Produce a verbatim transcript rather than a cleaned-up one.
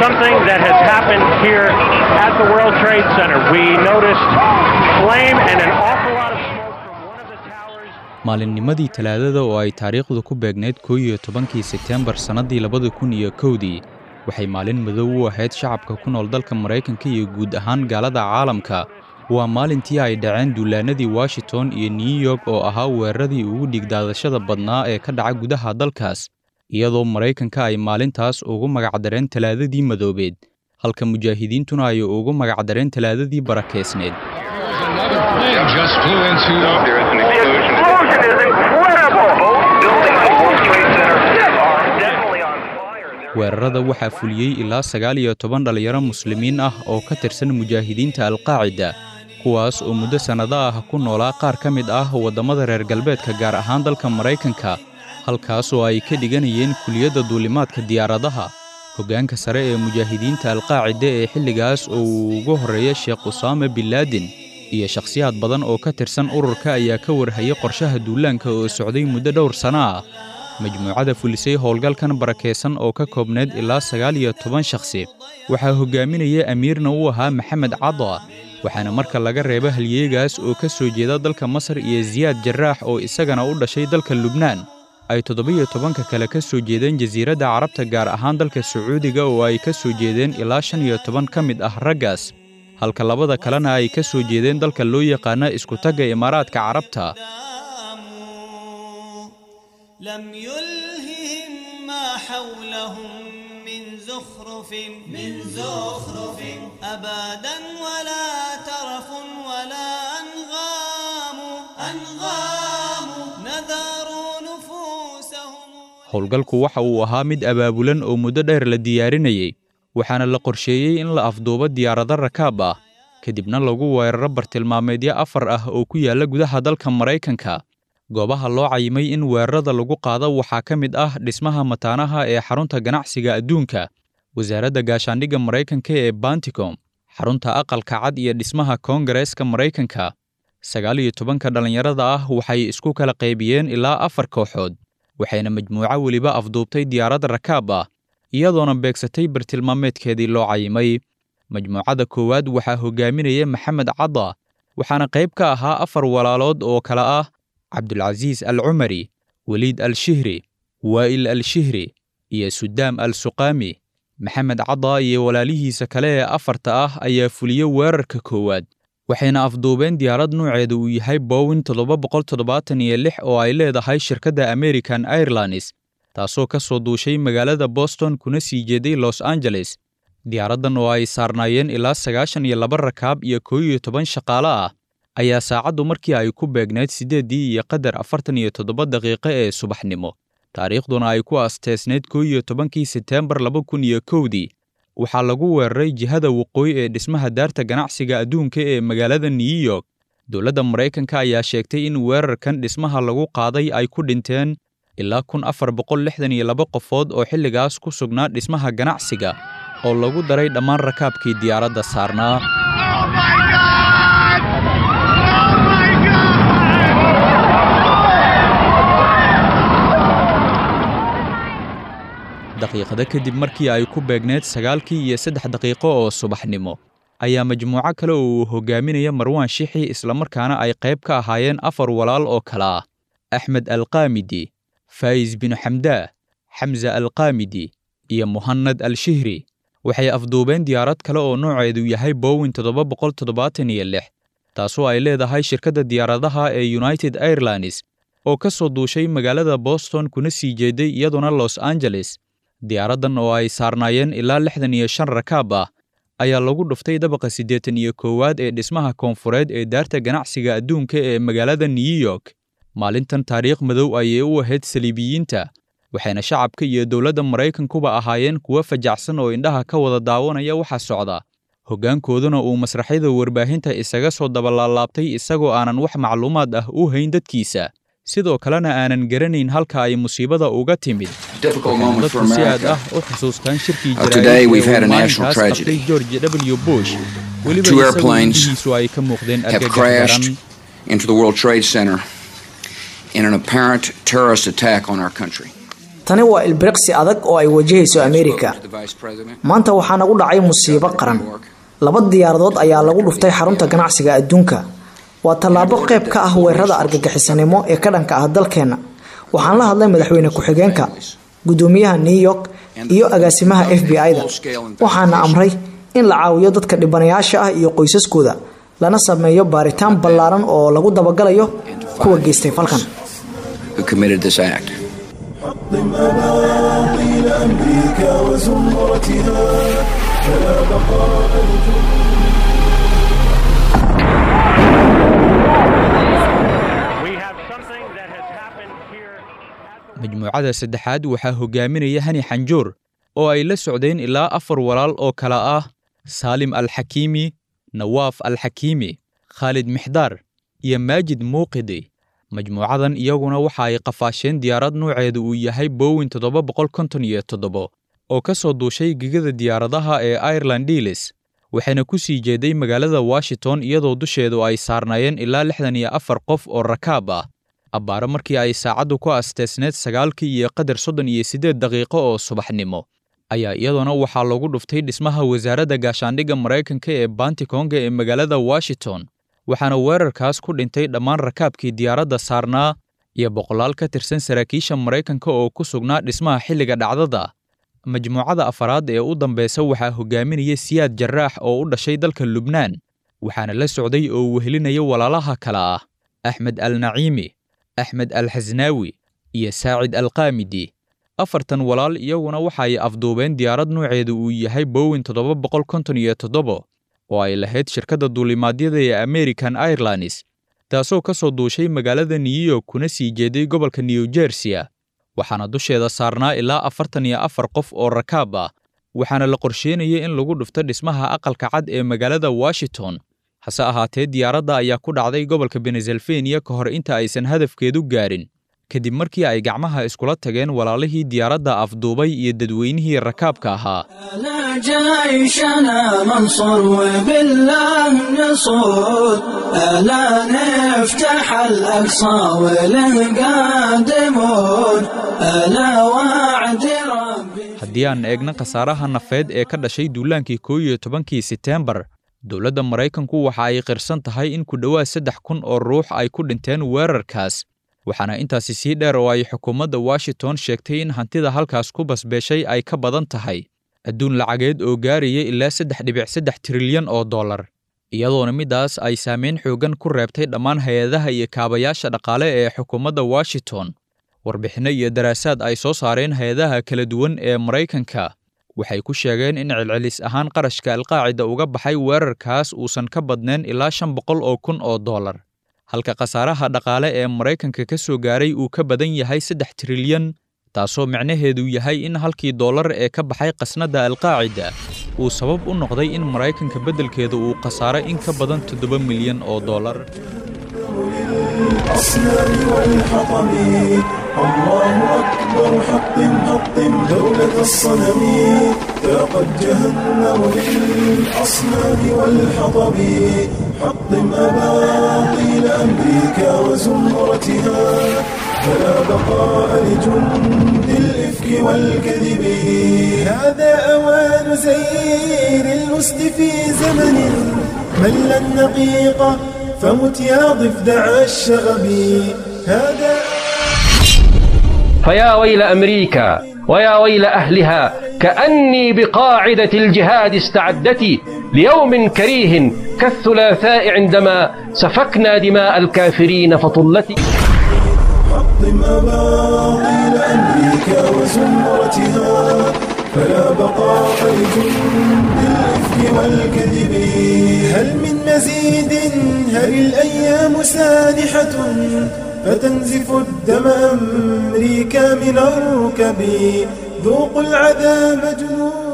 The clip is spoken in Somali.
something that has happened here at the World Trade Center. We noticed flame and an awful lot of smoke from one of the towers. maalinnimadii talaadada oo ay taariikhdu ku beegneyd kow iyo tobankii Sebtembar sanadii labada kun iyo kowdii waxay maalin madow u ahayd shacabka ku nool dalka Mareykanka iyo guud ahaan gaalada caalamka. waa maalintii ay dhaceen duulaanadii Washington iyo New York oo ahaa weeraradii ugu dhigdaadashada badnaa ee ka dhaca gudaha dalkaas, iyadoo Mareykanka ay maalintaas ugu magacdareen talaadadii madoobeed, halka mujaahidiintuna ay ugu magacdareen talaadadii barakeysneed. weerarada waxaa fuliyey ilaa sagaal iyo toban dhalinyaro muslimiin ah oo ka tirsan mujaahidiinta Al-Qaacida, kuwaas oo muddo sanado ah ku noolaa qaar ka mid ah wadamada reer galbeedka gaar ahaan dalka Mareykanka, halkaas oo ay ka dhiganayeen kuliyadda duulimaadka diyaaradaha. hoggaanka sare ee mujaahidiinta Al-Qaacida ee xilligaas oo ugu horeeyay Sheekh Usaama bin Laden iyo shakhsiyaad badan oo ka tirsan ururka ayaa ka warhayay qorshaha duulaanka oo socday muddo dhowr sano ah. majmuucada fulisay howlgalkan barakeysan oo ka koobneed ilaa sagaal iyo toban shakhsi waxaa hogaaminaya amiirna uu ahaa Maxamed Cada, waxaana marka laga reebo halyeegaas oo ka soo jeeda dalka Masar iyo Ziyaad Jarraax oo isagana u dhashay dalka Lubnaan, ay toddoba iyo tobanka kale ka soo jeedeen jasiiradda Carabta gaar ahaan dalka Sacuudiga oo ay ka soo jeedeen ilaa shan iyo toban ka mid ah raggaas, halka labada kalena ay ka soo jeedeen dalka loo yaqaan isku tagga Imaaraadka Carabta. لم يلههم ما حولهم من زخرف من زخرف أبدا ولا ترف ولا أنغام أنغام نذروا نفوسهم. howlgalku waxa uu ahaa mid abaabulan oo muddo dheer la diyaarinayay, waxaana la qorsheeyey in la afduubo diyaarado rakaab ah, kadibna lagu weeraro bartilmaameedyo afar ah oo ku yaala gudaha dalka Mareykanka. goobaha loo cayimay in weerarada lagu qaado waxaa ka mid ah dhismaha mataanaha ee xarunta ganacsiga adduunka, wasaaradda gaashaandhigga Mareykanka ee Pentagon, xarunta aqalka cad iyo dhismaha Koongareeska Mareykanka. sagaal iyo tobanka dhalinyarada ah waxay isku kala qaybiyeen ilaa afar kooxood, waxayna majmuuco weliba afduubtay diyaarad rakaab ah, iyadoona beegsatay bartilmaameedkeedii loo cayimay. majmuucada koowaad waxaa hogaaminaya Maxamed Cada, waxaana qayb ka ahaa afar walaalood oo kala ah Cabdulcaziis Al-Cumari, Waliid Al-Shihri, Waa'il Al-Shihri iyo Sudaam Al-Suqaami. Maxamed Cada iyo walaalihiisa kale ee afarta ah ayaa fuliyay weerarka koowaad, waxayna afduubeen diyaarad nuuceedu uu yahay Boeing toddoba boqol toddobaatan iyo lix oo ay leedahay shirkadda American Airlines, taasoo ka soo duushay magaalada Boston kuna sii jeeday Los Angeles. diyaaraddan oo ay saarnaayeen ilaa sagaashan iyo laba rakaab iyo kow iyo toban shaqaale ah ayaa saacaddu markii ay ku beegneyd sideedii iyo qadar afartan iyo toddoba daqiiqo ee subaxnimo, taariikhduna ay ku aasteysneyd kow iyo tobankii Sebtembar laba kun iyo kowdii, waxaa lagu weeraray jihada waqooyi ee dhismaha daarta ganacsiga adduunka ee magaalada New York. dowladda Mareykanka ayaa sheegtay in weerarkan dhismaha lagu qaaday ay ku dhinteen ilaa kun afar boqol lixdan iyo laba qofood oo xilligaas ku sugnaa dhismaha ganacsiga, oo lagu daray dhammaan rakaabkii diyaaradda saarnaa. daqiiqada kadib markii ay ku beegneed sagaalkii iyo saddex daqiiqo oo subaxnimo ayaa majmuuco kale oo uu hogaaminaya Marwaan Shixi isla markaana ay qayb ka ahaayeen afar walaal oo kala ah Axmed Al-Qaamidi, Faa'iz bin Xamdaa, Xamza Al-Qaamidi iyo Muhannad Al-Shihri. waxay afduubeen diyaarad kale oo nooceedu yahay Boeing toddoba boqol toddobaatan iyo lix, taasoo ay leedahay shirkadda diyaaradaha ee United Airlines oo ka soo duushay magaalada Boston kuna sii jeeday iyaduna Los Angeles. diyaaraddan oo ay saarnaayeen ilaa lixdan iyo shan rakaab ah ayaa lagu dhuftay dabaqa siddeetan iyo koowaad ee dhismaha koonfureed ee daarta ganacsiga adduunka ee magaalada New York. maalintan taariikh madow ayay u ahayd saliibiyiinta, waxayna shacabka iyo dowladda Mareykankuba ahaayeen kuwa fajacsan oo indhaha ka wada daawanaya waxa socda. hoggaankooduna uu masraxyada warbaahinta isaga soo dabalaalaabtay isagoo aanan wax macluumaad ah u hayn dadkiisa, sidoo kalena aanan garanayn halka ay musiibada uga timid. dadku si aad ah u xusuustaan shirkii Today we've had a national tragedy. George W. Bush. Two airplanes ay ka muuqdeen have crashed into the World Trade Center in an apparent terrorist attack on our country. tani waa ilbiriqsi adag oo ay wajahayso Ameerika. maanta waxaa nagu dhacay musiibo qaran. laba diyaaradood ayaa lagu dhuftay xarunta ganacsiga adduunka. waa tallaabo qayb ka ah weerarada argagixisanimo ee ka dhanka ah dalkeena. waxaan la hadlay madaxweyne ku-xigeenka, gudoomiyaha New York iyo agaasimaha F B I-da. waxaana amray in la caawiyo dadka dhibanayaasha ah iyo qoysaskooda, lana sameeyo baaritaan ballaaran oo lagu dabagalayo kuwa geystay falkan. Who committed this act? حطم أباطيل أمريكا وزمرتها فلا بقاء majmuucada saddexaad waxaa hogaaminaya Hani Xanjoor oo ay la socdeen ilaa afar walaal oo kala ah Salim Al-Hakimi, Nawaaf Al-Hakimi, Khalid Mixdaar iyo Maajid Muuqidi. majmuucadan iyaguna waxa ay qafaasheen diyaarad nooceedu uu yahay Boeing toddoba boqol konton iyo toddoba oo ka soo duushay gigada diyaaradaha ee Ireland Dulles, waxayna ku sii jeeday magaalada Washington iyadoo dusheedu ay saarnaayeen ilaa lixdan iyo afar qof oo rakaab ah. abbaaro markii ay saacadu ku asteesneed sagaalkii iyo qadar soddon iyo siddeed daqiiqo oo subaxnimo ayaa iyaduna waxaa lagu dhuftay dhismaha wasaaradda gaashaandhigga Mareykanka ee Pentagon ee magaalada Washington, waxaana weerarkaas ku dhintay dhammaan rakaabkii diyaaradda saarnaa iyo boqolaal ka tirsan saraakiisha Mareykanka oo ku sugnaa dhismaha xilliga dhacdada. majmuucada afaraad ee u dambeysa waxaa hogaaminaya Siyaad Jarraax oo u dhashay dalka Lubnaan, waxaana la socday oo wehelinaya walaalaha kala ah Axmed Al-Naciimi, Axmed Al-Haznaawi iyo Saacid Al-Qaamidi. afartan walaal iyaguna waxa ay afduubeen diyaarad nooceedu uu yahay Boeing toddoba boqol konton iyo toddoba oo ay lahayd shirkadda duulimaadyada ee American Airlines, taasoo ka soo duushay magaalada New York kuna sii jeeday gobolka New Jersey, waxaana dusheeda saarnaa ilaa afartan iyo afar qof oo rakaab ah, waxaana la qorsheynayay in lagu dhufto dhismaha aqalka cad ee magaalada Washington. hase ahaatee diyaaradda ayaa ku dhacday gobolka Pennsylvania ka hor inta aysan hadafkeedu gaarin, kadib markii ay gacmaha iskula tageen walaalihii diyaaradda afduubay iyo dadweynihii rakaabka ahaa. جيشنا منصور وبالله نصور ألا نفتح الأقصى وله قادمون ألا وعد ربي. haddii aan eegna khasaaraha nafeed ee ka dhashay duulaankii kow iyo tobankii Sebtembar, dowladda Mareykanku waxa ay qirsan tahay in ku dhawaad saddex kun oo ruux ay ku dhinteen weerarkaas, waxaana intaasi sii dheer oo ay xukuumadda Washington sheegtay in hantida halkaas ku basbeeshay ay ka badan tahay adduun lacageed oo gaaraya ilaa saddex dhibic saddex trilyan oo dollar, iyadoona midaas ay saameyn xoogan ku reebtay dhammaan hay-adaha iyo kaabayaasha dhaqaale ee xukuumadda Washington. warbixino iyo daraasaad ay soo saareen hay-adaha kala duwan ee Mareykanka waxay ku sheegeen in celcelis ahaan qarashka Al-Qaacida uga baxay weerarkaas uusan ka badnayn ilaa shan boqol oo kun oo dollar, halka khasaaraha dhaqaale ee Mareykanka ka soo gaaray uu ka badan yahay saddex trilyan, taasoo macnaheedu yahay in halkii dollar ee ka baxay qasnada Al-Qaacida uu sabab u noqday in Mareykanka beddelkeeda uu khasaaro in ka badan toddoba milyan oo dollar. الأصنام والحطم الله أكبر حطم حطم دولة الصنم فقد جهنم للأصنام والحطم حطم أباطيل أمريكا وزمرتها فلا بقاء لجند الإفك والكذب. هذا أوان زير الأسد في زمن مل النقيقة فمت يا ضفدع الشغب. هذا فيا ويل أمريكا ويا ويل أهلها كأني بقاعدة الجهاد استعدت ليوم كريه كالثلاثاء عندما سفكنا دماء الكافرين فطلتي. حطم أباطيل أمريكا وزمرتها فلا بقاء لجند الإفك والكذب. هل من مزيد؟ هل الأيام سانحة فتنزف الدم أمريكا من الركب. ذوقوا العذاب جنود